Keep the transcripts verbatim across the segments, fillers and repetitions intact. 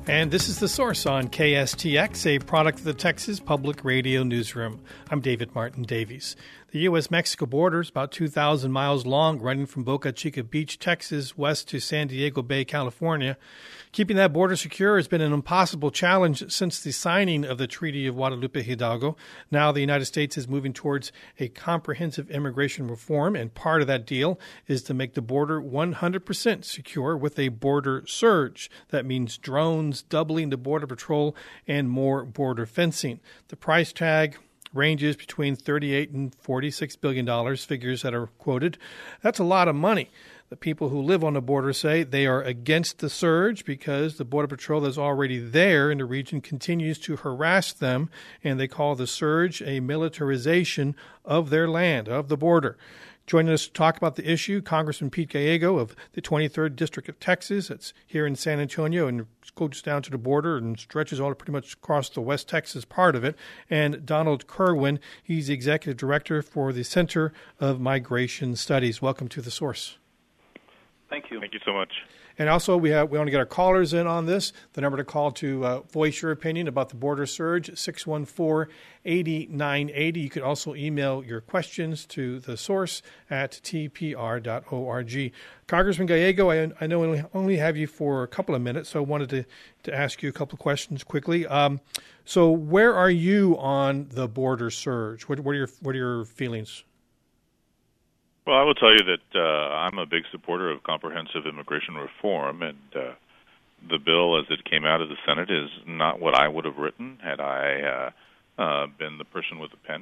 And this is The Source on K S T X, a product of the Texas Public Radio Newsroom. I'm David Martin Davies. The U S Mexico border is about two thousand miles long, running from Boca Chica Beach, Texas, west to San Diego Bay, California. Keeping that border secure has been an impossible challenge since the signing of the Treaty of Guadalupe Hidalgo. Now the United States is moving towards a comprehensive immigration reform, and part of that deal is to make the border one hundred percent secure with a border surge. That means drones, doubling the Border Patrol, and more border fencing. The price tag ranges between thirty-eight and forty-six billion dollars, figures that are quoted. That's a lot of money. The people who live on the border say they are against the surge because the Border Patrol that's already there in the region continues to harass them, and they call the surge a militarization of their land, of the border. Joining us to talk about the issue, Congressman Pete Gallego of the twenty-third District of Texas. It's here in San Antonio and goes down to the border and stretches all pretty much across the West Texas part of it. And Donald Kerwin, he's the Executive Director for the Center of Migration Studies. Welcome to The Source. Thank you. Thank you so much. And also, we have we want to get our callers in on this. The number to call to uh, voice your opinion about the border surge, six one four, eight nine eight zero. You could also email your questions to the source at t p r dot org. Congressman Gallego, I, I know we only have you for a couple of minutes, so I wanted to, to ask you a couple of questions quickly. Um, so where are you on the border surge? What, what, are your, what are your feelings? Well, I will tell you that uh, I'm a big supporter of comprehensive immigration reform, and uh, the bill as it came out of the Senate is not what I would have written had I uh, uh, been the person with the pen.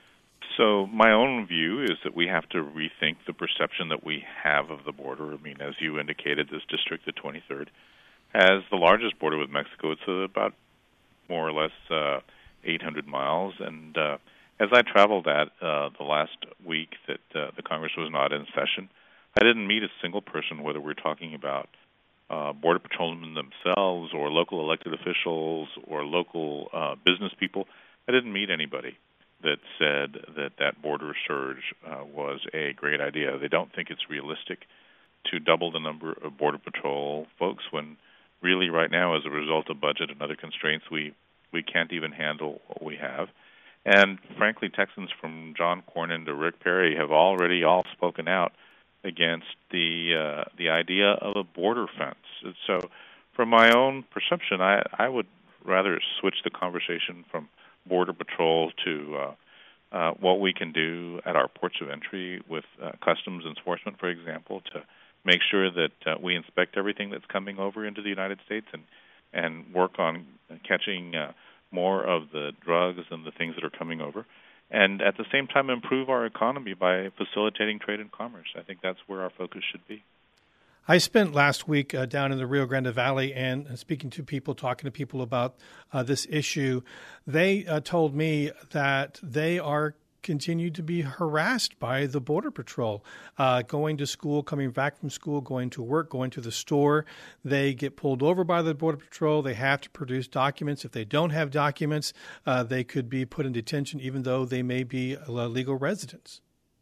So my own view is that we have to rethink the perception that we have of the border. I mean, as you indicated, this district, the twenty-third, has the largest border with Mexico. It's about more or less uh, eight hundred miles, and uh, as I traveled that uh, the last week that uh, the Congress was not in session, I didn't meet a single person, whether we're talking about uh, Border Patrolmen themselves or local elected officials or local uh, business people. I didn't meet anybody that said that that border surge uh, was a great idea. They don't think it's realistic to double the number of Border Patrol folks when really right now, as a result of budget and other constraints, we, we can't even handle what we have. And frankly, Texans from John Cornyn to Rick Perry have already all spoken out against the uh, the idea of a border fence. And so from my own perception, I, I would rather switch the conversation from Border Patrol to uh, uh, what we can do at our ports of entry with uh, customs enforcement, for example, to make sure that uh, we inspect everything that's coming over into the United States and, and work on catching uh, more of the drugs and the things that are coming over, and at the same time improve our economy by facilitating trade and commerce. I think that's where our focus should be. I spent last week uh, down in the Rio Grande Valley and uh, speaking to people, talking to people about uh, this issue. They uh, told me that they are continued to be harassed by the Border Patrol, uh, going to school, coming back from school, going to work, going to the store. They get pulled over by the Border Patrol. They have to produce documents. If they don't have documents, uh, they could be put in detention even though they may be legal residents.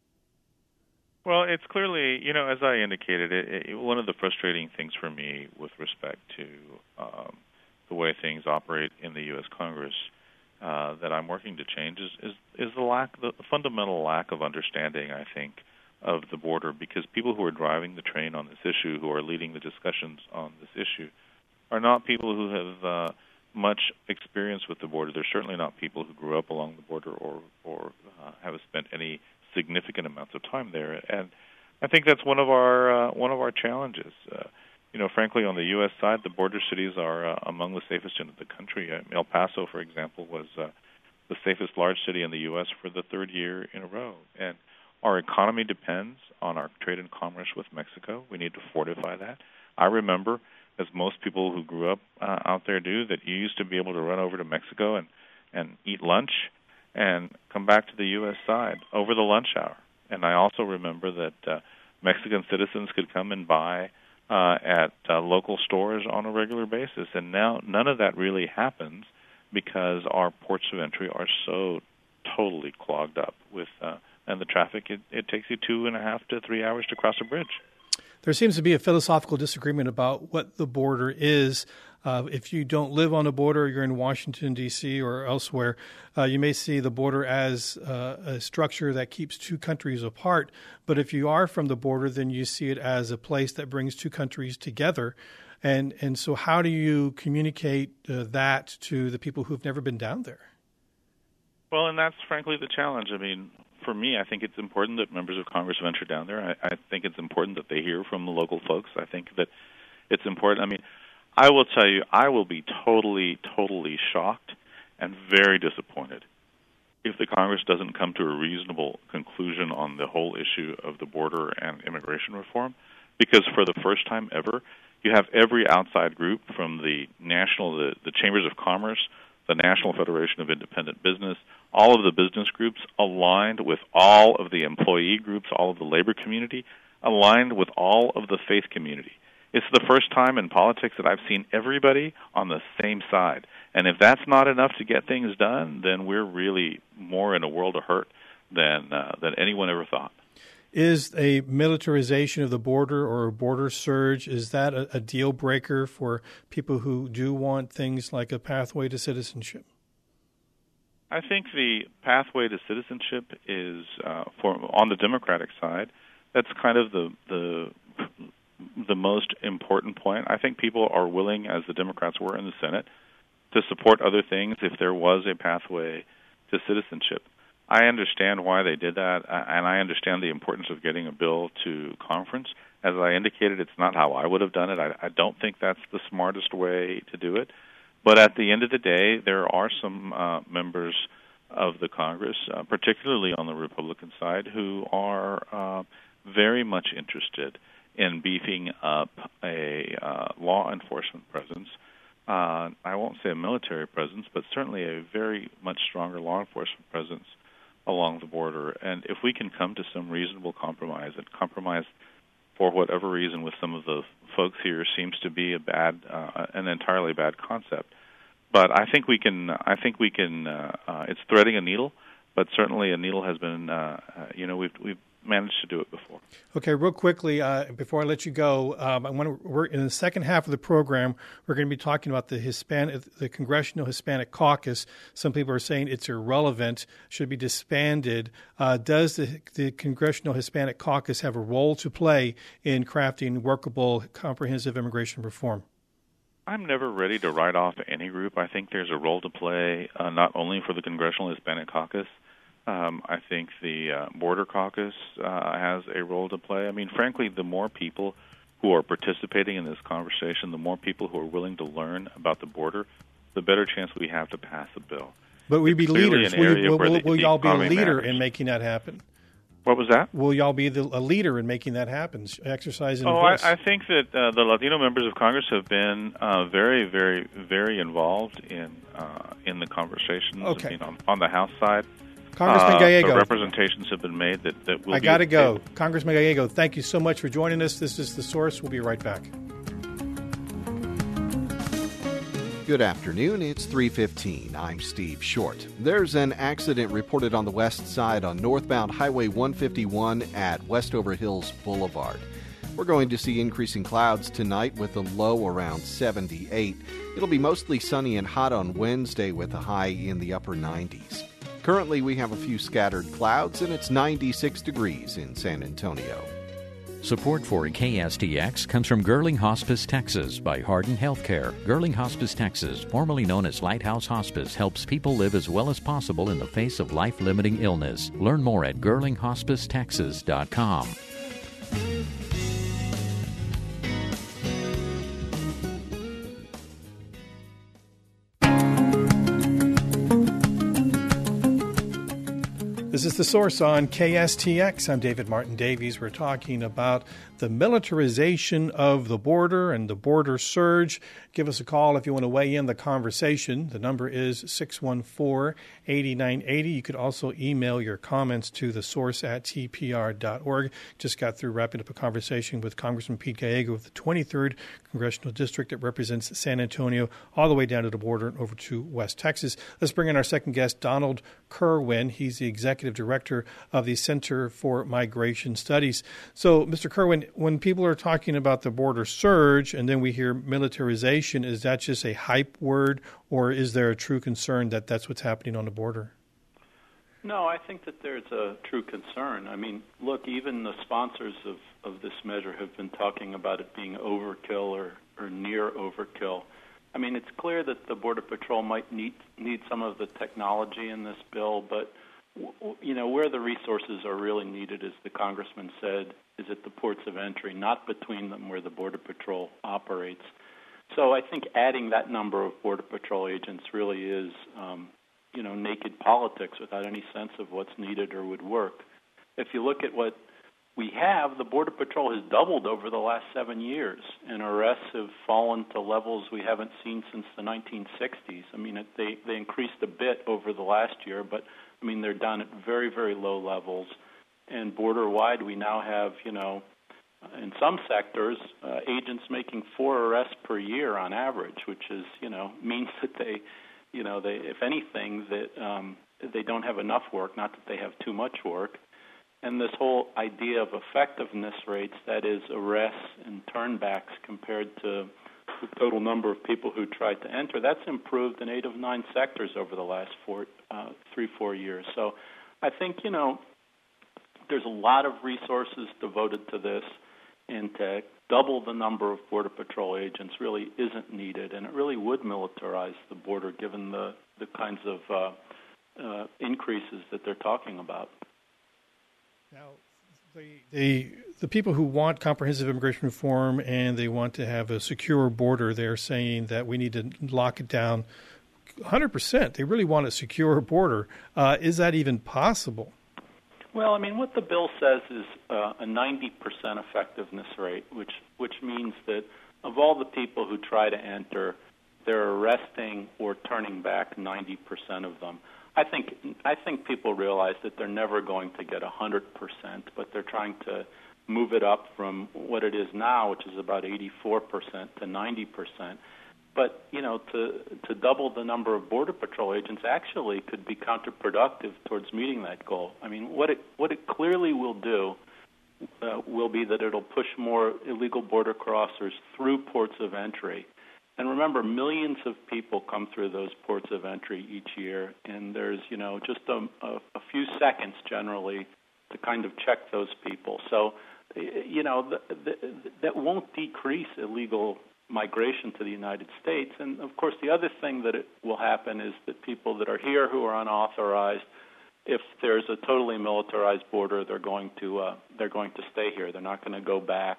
Well, it's clearly, you know, as I indicated, it, it, one of the frustrating things for me with respect to um, the way things operate in the U S Congress Uh, that I'm working to change is, is, is the lack, the fundamental lack of understanding, I think, of the border, because people who are driving the train on this issue, who are leading the discussions on this issue, are not people who have uh, much experience with the border. They're certainly not people who grew up along the border or, or uh, have spent any significant amounts of time there. And I think that's one of our uh, one of our challenges. Uh, You know, frankly, on the U S side, the border cities are uh, among the safest in the country. Uh, El Paso, for example, was uh, the safest large city in the U S for the third year in a row. And our economy depends on our trade and commerce with Mexico. We need to fortify that. I remember, as most people who grew up uh, out there do, that you used to be able to run over to Mexico and, and eat lunch and come back to the U S side over the lunch hour. And I also remember that uh, Mexican citizens could come and buy Uh, at uh, local stores on a regular basis. And now none of that really happens because our ports of entry are so totally clogged up with, uh, and the traffic, it, it takes you two and a half to three hours to cross a bridge. There seems to be a philosophical disagreement about what the border is. Uh, if you don't live on the border, you're in Washington, D C or elsewhere, uh, you may see the border as uh, a structure that keeps two countries apart. But if you are from the border, then you see it as a place that brings two countries together. And and so how do you communicate uh, that to the people who've never been down there? Well, and that's frankly the challenge. I mean, for me, I think it's important that members of Congress venture down there. I, I think it's important that they hear from the local folks. I think that it's important. I mean, I will tell you, I will be totally, totally shocked and very disappointed if the Congress doesn't come to a reasonable conclusion on the whole issue of the border and immigration reform, because for the first time ever, you have every outside group from the national, the, the Chambers of Commerce, the National Federation of Independent Business, all of the business groups aligned with all of the employee groups, all of the labor community, aligned with all of the faith community. It's the first time in politics that I've seen everybody on the same side. And if that's not enough to get things done, then we're really more in a world of hurt than uh, than anyone ever thought. Is a militarization of the border or a border surge, is that a, a deal breaker for people who do want things like a pathway to citizenship? I think the pathway to citizenship is, uh, for on the Democratic side, that's kind of the the the most important point. I think people are willing, as the Democrats were in the Senate, to support other things if there was a pathway to citizenship. I understand why they did that, and I understand the importance of getting a bill to conference. As I indicated, it's not how I would have done it. I, I don't think that's the smartest way to do it. But at the end of the day, there are some uh, members of the Congress, uh, particularly on the Republican side, who are uh, very much interested in beefing up a uh, law enforcement presence. Uh, I won't say a military presence, but certainly a very much stronger law enforcement presence along the border. And if we can come to some reasonable compromise, and compromise for whatever reason with some of the folks here seems to be a bad, uh, an entirely bad concept. But I think we can. I think we can. Uh, uh, it's threading a needle, but certainly a needle has been. Uh, uh, you know, we've we've managed to do it before. Okay, real quickly, uh, before I let you go, um, I want to. We're in the second half of the program. We're going to be talking about the Hispanic, the Congressional Hispanic Caucus. Some people are saying it's irrelevant, should be disbanded. Uh, does the, the Congressional Hispanic Caucus have a role to play in crafting workable, comprehensive immigration reform? I'm never ready to write off any group. I think there's a role to play, uh, not only for the Congressional Hispanic Caucus. Um, I think the uh, Border Caucus uh, has a role to play. I mean, frankly, the more people who are participating in this conversation, the more people who are willing to learn about the border, the better chance we have to pass a bill. But we'd be leaders. Will, will, will, will y'all be a leader matters. in making that happen? What was that? Will y'all be the, a leader in making that happen, exercising Oh, voice? I, I think that uh, the Latino members of Congress have been uh, very, very, very involved in uh, in the conversations. Okay. I mean, on, on the House side, Congressman uh, Gallego, the representations have been made that, that will I be got to go. Congressman Gallego, thank you so much for joining us. This is The Source. We'll be right back. Good afternoon, it's three fifteen. I'm Steve Short. There's an accident reported on the west side on northbound Highway one fifty-one at Westover Hills Boulevard. We're going to see increasing clouds tonight with a low around seventy-eight. It'll be mostly sunny and hot on Wednesday with a high in the upper nineties. Currently we have a few scattered clouds and it's ninety-six degrees in San Antonio. Support for K S T X comes from Gerling Hospice, Texas by Hardin Healthcare. Gerling Hospice, Texas, formerly known as Lighthouse Hospice, helps people live as well as possible in the face of life-limiting illness. Learn more at gerling hospice texas dot com. This is The Source on K S T X. I'm David Martin Davies. We're talking about the militarization of the border and the border surge. Give us a call if you want to weigh in the conversation. The number is six one four, eight nine eight zero. You could also email your comments to the source at t p r dot org. Just got through wrapping up a conversation with Congressman Pete Gallego of the twenty-third Congressional District that represents San Antonio all the way down to the border and over to West Texas. Let's bring in our second guest, Donald Kerwin. He's the executive executive director of the Center for Migration Studies. So, Mister Kirwan, when people are talking about the border surge and then we hear militarization, is that just a hype word, or is there a true concern that that's what's happening on the border? No, I think that there's a true concern. I mean, look, even the sponsors of, of this measure have been talking about it being overkill or, or near overkill. I mean, it's clear that the Border Patrol might need need some of the technology in this bill, but, w- you know, where the resources are really needed, as the Congressman said, is at the ports of entry, not between them where the Border Patrol operates. So I think adding that number of Border Patrol agents really is, um, you know, naked politics without any sense of what's needed or would work. If you look at what we have, the Border Patrol has doubled over the last seven years, and arrests have fallen to levels we haven't seen since the nineteen sixties. I mean, it, they, they increased a bit over the last year, but, I mean, they're down at very, very low levels. And border-wide, we now have, you know, in some sectors, uh, agents making four arrests per year on average, which is, you know, means that they, you know, they, if anything, that um, they don't have enough work, not that they have too much work. And this whole idea of effectiveness rates, that is arrests and turnbacks compared to the total number of people who tried to enter, that's improved in eight of nine sectors over the last four, uh, three, four years. So I think, you know, there's a lot of resources devoted to this, and to double the number of Border Patrol agents really isn't needed, and it really would militarize the border given the, the kinds of uh, uh, increases that they're talking about. Now, the, the the people who want comprehensive immigration reform and they want to have a secure border, they're saying that we need to lock it down one hundred percent. They really want a secure border. Uh, is that even possible? Well, I mean, what the bill says is uh, a ninety percent effectiveness rate, which which means that of all the people who try to enter, they're arresting or turning back ninety percent of them. I think I think people realize that they're never going to get one hundred percent, but they're trying to move it up from what it is now, which is about eighty-four percent, to ninety percent. But, you know, to to double the number of Border Patrol agents actually could be counterproductive towards meeting that goal. I mean, what it what it clearly will do uh, will be that it'll push more illegal border crossers through ports of entry. And remember, millions of people come through those ports of entry each year, and there's, you know, just a, a, a few seconds generally to kind of check those people. So, you know, the, the, that won't decrease illegal migration to the United States. And, of course, the other thing that it will happen is that people that are here who are unauthorized, if there's a totally militarized border, they're going to uh, they're going to stay here. They're not going to go back.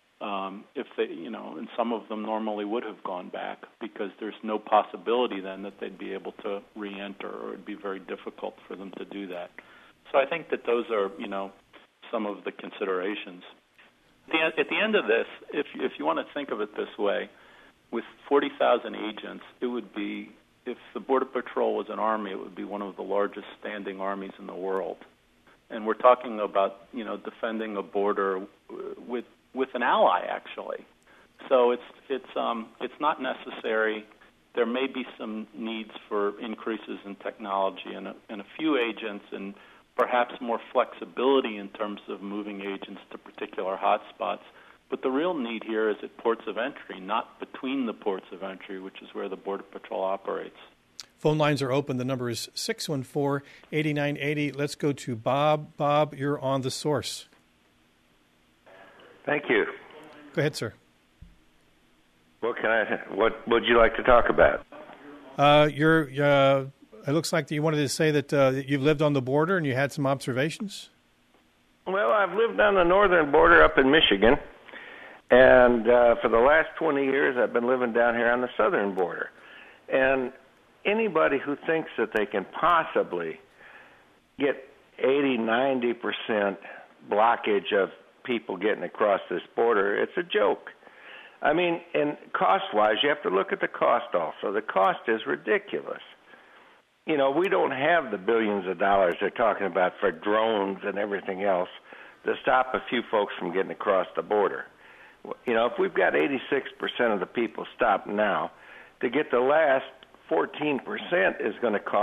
Um, if they, you know, and some of them normally would have gone back because there's no possibility then that they'd be able to re-enter, or it'd be very difficult for them to do that. So I think that those are, you know, some of the considerations. At the, at the end of this, if if you want to think of it this way, with forty thousand agents, it would be, if the Border Patrol was an army, it would be one of the largest standing armies in the world. And we're talking about, you know, defending a border with with an ally, actually. So it's it's um, it's not necessary. There may be some needs for increases in technology and a, and a few agents, and perhaps more flexibility in terms of moving agents to particular hotspots. But the real need here is at ports of entry, not between the ports of entry, which is where the Border Patrol operates. Phone lines are open. The number is six one four, eight nine eight zero. Let's go to Bob. Bob, you're on The Source. Thank you. Go ahead, sir. What can I? What would you like to talk about? Uh, you're. Uh, it looks like you wanted to say that uh, you've lived on the border and you had some observations. Well, I've lived on the northern border up in Michigan, and uh, for the last twenty years, I've been living down here on the southern border. And anybody who thinks that they can possibly get eighty, ninety percent blockage of people getting across this border, it's a joke. I mean, and cost-wise, you have to look at the cost also. The cost is ridiculous. You know, we don't have the billions of dollars they're talking about for drones and everything else to stop a few folks from getting across the border. You know, if we've got eighty-six percent of the people stopped now, to get the last fourteen percent is going to cost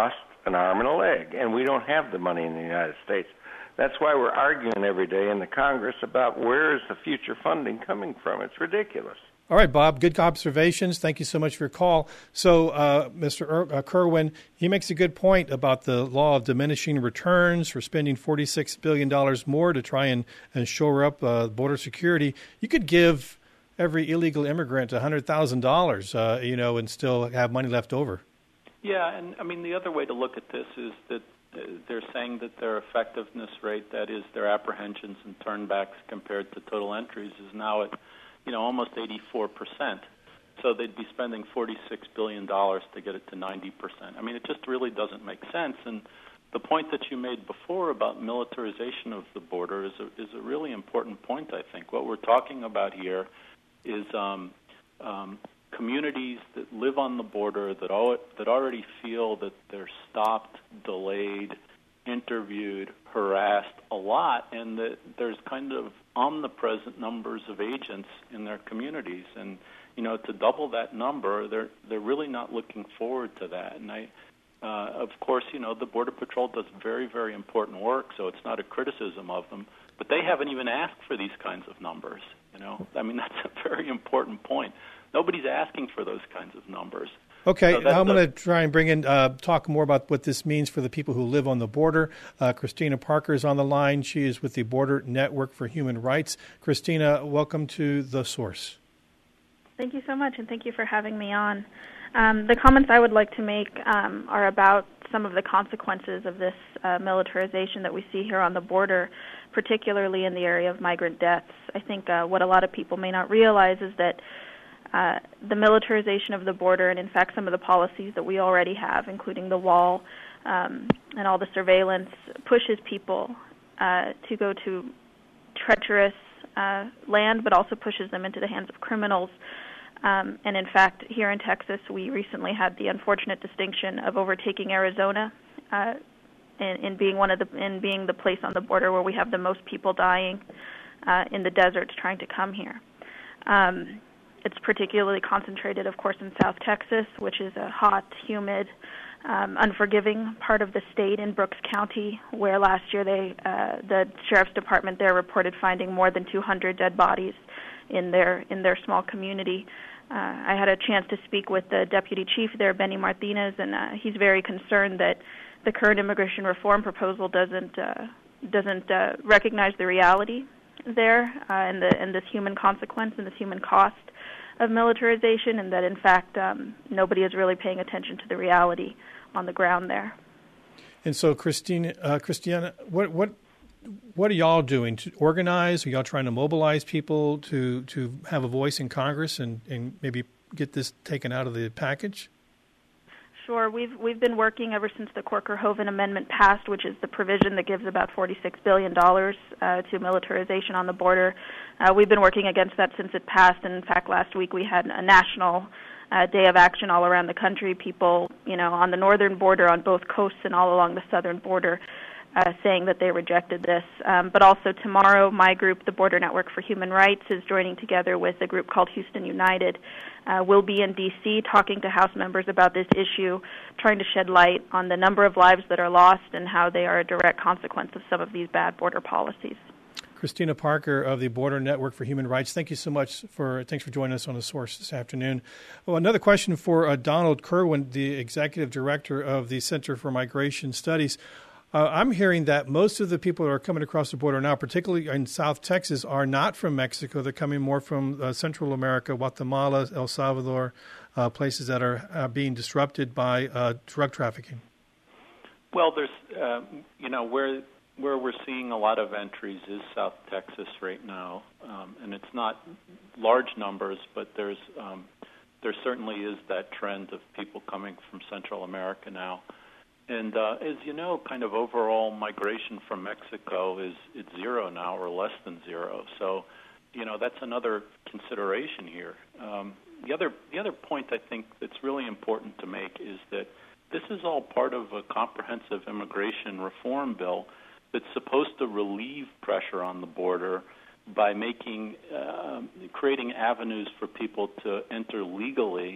an arm and a leg, and we don't have the money in the United States. That's why we're arguing every day in the Congress about where is the future funding coming from. It's ridiculous. All right, Bob, good observations. Thank you so much for your call. So, uh, Mister Ir- uh, Kerwin, he makes a good point about the law of diminishing returns for spending forty-six billion dollars more to try and, and shore up uh, border security. You could give every illegal immigrant one hundred thousand dollars, uh, you know, and still have money left over. Yeah, and I mean, the other way to look at this is that they're saying that their effectiveness rate, that is their apprehensions and turnbacks compared to total entries, is now at, you know, almost eighty-four percent. So they'd be spending forty-six billion dollars to get it to ninety percent. I mean, it just really doesn't make sense. And the point that you made before about militarization of the border is a, is a really important point, I think. What we're talking about here is um, um, communities that live on the border that al- that already feel that they're stopped, delayed, interviewed, harassed a lot, and that there's kind of omnipresent numbers of agents in their communities. And, you know, to double that number, they're they're really not looking forward to that. And I, uh, of course, you know, the Border Patrol does very, very important work, so it's not a criticism of them. But they haven't even asked for these kinds of numbers, you know. I mean, that's a very important point. Nobody's asking for those kinds of numbers. Okay, so now I'm going to try and bring in, uh, talk more about what this means for the people who live on the border. Uh, Christina Parker is on the line. She is with the Border Network for Human Rights. Christina, welcome to The Source. Thank you so much, and thank you for having me on. Um, the comments I would like to make um, are about some of the consequences of this uh, militarization that we see here on the border, particularly in the area of migrant deaths. I think uh, what a lot of people may not realize is that Uh, the militarization of the border, and in fact some of the policies that we already have, including the wall um, and all the surveillance, pushes people uh, to go to treacherous uh, land, but also pushes them into the hands of criminals. Um, and in fact, here in Texas, we recently had the unfortunate distinction of overtaking Arizona uh, in, in being one of the in being the place on the border where we have the most people dying uh, in the deserts trying to come here. Um, It's particularly concentrated, of course, in South Texas, which is a hot, humid, um, unforgiving part of the state in Brooks County, where last year they, uh, the sheriff's department there reported finding more than two hundred dead bodies in their in their small community. Uh, I had a chance to speak with the deputy chief there, Benny Martinez, and uh, he's very concerned that the current immigration reform proposal doesn't uh, doesn't uh, recognize the reality there uh, and the and this human consequence and this human cost of militarization, and that in fact um, nobody is really paying attention to the reality on the ground there. And so, Christine, uh, Christiana, what what what are y'all doing to organize? Are y'all trying to mobilize people to, to have a voice in Congress and, and maybe get this taken out of the package? Sure. We've we've been working ever since the Corker-Hoven Amendment passed, which is the provision that gives about forty-six billion dollars uh, to militarization on the border. Uh, we've been working against that since it passed, and in fact, last week we had a national uh, day of action all around the country. People, you know, on the northern border, on both coasts, and all along the southern border, uh, saying that they rejected this. Um, but also tomorrow, my group, the Border Network for Human Rights, is joining together with a group called Houston United. Uh, we'll be in D C talking to House members about this issue, trying to shed light on the number of lives that are lost and how they are a direct consequence of some of these bad border policies. Christina Parker of the Border Network for Human Rights, thank you so much for thanks for joining us on The Source this afternoon. Well, another question for uh, Donald Kerwin, the Executive Director of the Center for Migration Studies. Uh, I'm hearing that most of the people that are coming across the border now, particularly in South Texas, are not from Mexico. They're coming more from uh, Central America, Guatemala, El Salvador, uh, places that are uh, being disrupted by uh, drug trafficking. Well, there's, uh, you know, where where we're seeing a lot of entries is South Texas right now, um, and it's not large numbers, but there's um, there certainly is that trend of people coming from Central America now. And uh, as you know, kind of overall migration from Mexico is it's zero now, or less than zero. So, you know, that's another consideration here. Um, the other the other point I think that's really important to make is that this is all part of a comprehensive immigration reform bill that's supposed to relieve pressure on the border by making uh, creating avenues for people to enter legally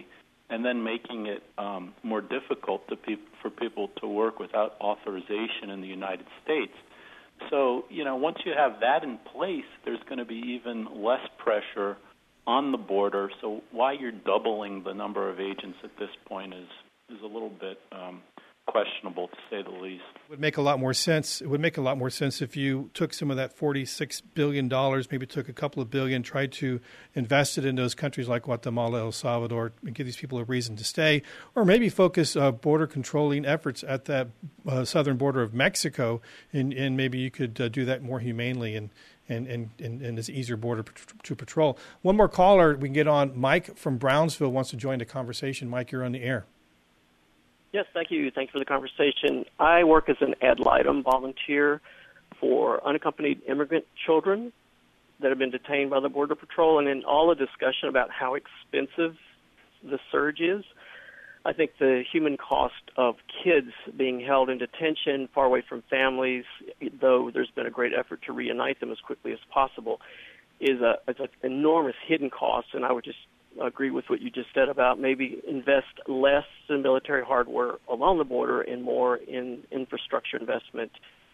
and then making it um, more difficult to peop- for people to work without authorization in the United States. So, you know, once you have that in place, there's going to be even less pressure on the border. So why you're doubling the number of agents at this point is, is a little bit um, questionable, to say the least. It would make a lot more sense. It would make a lot more sense if you took some of that forty-six billion dollars, maybe took a couple of billion, tried to invest it in those countries like Guatemala, El Salvador, and give these people a reason to stay, or maybe focus uh, border controlling efforts at that uh, southern border of Mexico, and, and maybe you could uh, do that more humanely and and, and, and, and it's an easier border to patrol. One more caller we can get on. Mike from Brownsville wants to join the conversation. Mike, you're on the air. Yes, thank you. Thanks for the conversation. I work as an ad litem volunteer for unaccompanied immigrant children that have been detained by the Border Patrol, and in all the discussion about how expensive the surge is, I think the human cost of kids being held in detention far away from families, though there's been a great effort to reunite them as quickly as possible, is a, is an enormous hidden cost, and I would just agree with what you just said about maybe invest less in military hardware along the border and more in infrastructure investment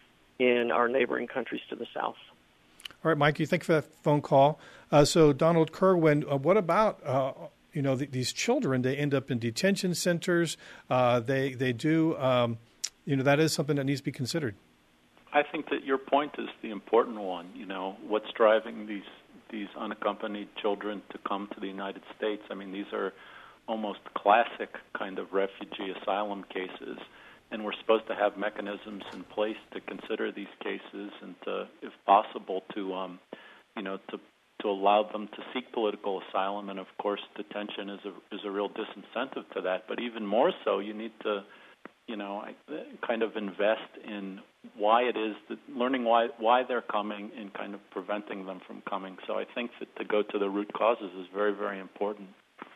in our neighboring countries to the south. All right, Mike, you thank you for that phone call. Uh, so, Donald Kerwin, uh, what about uh, you know th- these children? They end up in detention centers. Uh, they they do um, you know that is something that needs to be considered. I think that your point is the important one. You know, what's driving these these unaccompanied children to come to the United States? I mean, these are almost classic kind of refugee asylum cases, and we're supposed to have mechanisms in place to consider these cases and to, if possible, to, um, you know, to to allow them to seek political asylum. And of course, detention is a is a real disincentive to that. But even more so, you need to, you know, kind of invest in why it is that learning why why they're coming and kind of preventing them from coming. So I think that to go to the root causes is very, very important.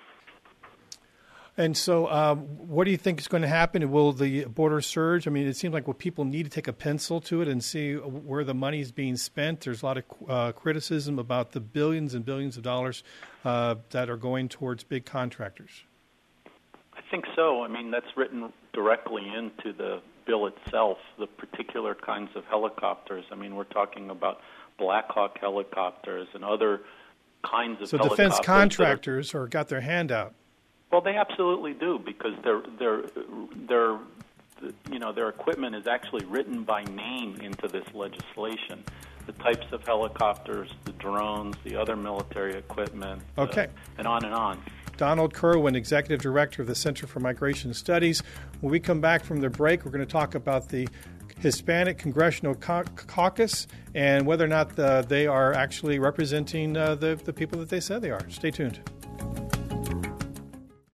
And so um, what do you think is going to happen? Will the border surge? I mean, it seems like well, people need to take a pencil to it and see where the money is being spent. There's a lot of uh, criticism about the billions and billions of dollars uh, that are going towards big contractors. I think so. I mean, that's written directly into the bill itself, the particular kinds of helicopters. I mean, we're talking about Black Hawk helicopters and other kinds of so helicopters. So defense contractors are, are got their hand out. Well, they absolutely do, because their their their you know their equipment is actually written by name into this legislation. The types of helicopters, the drones, the other military equipment, okay, uh, and on and on. Donald Kerwin, Executive Director of the Center for Migration Studies. When we come back from the break, we're going to talk about the Hispanic Congressional Caucus and whether or not the, they are actually representing uh, the, the people that they said they are. Stay tuned.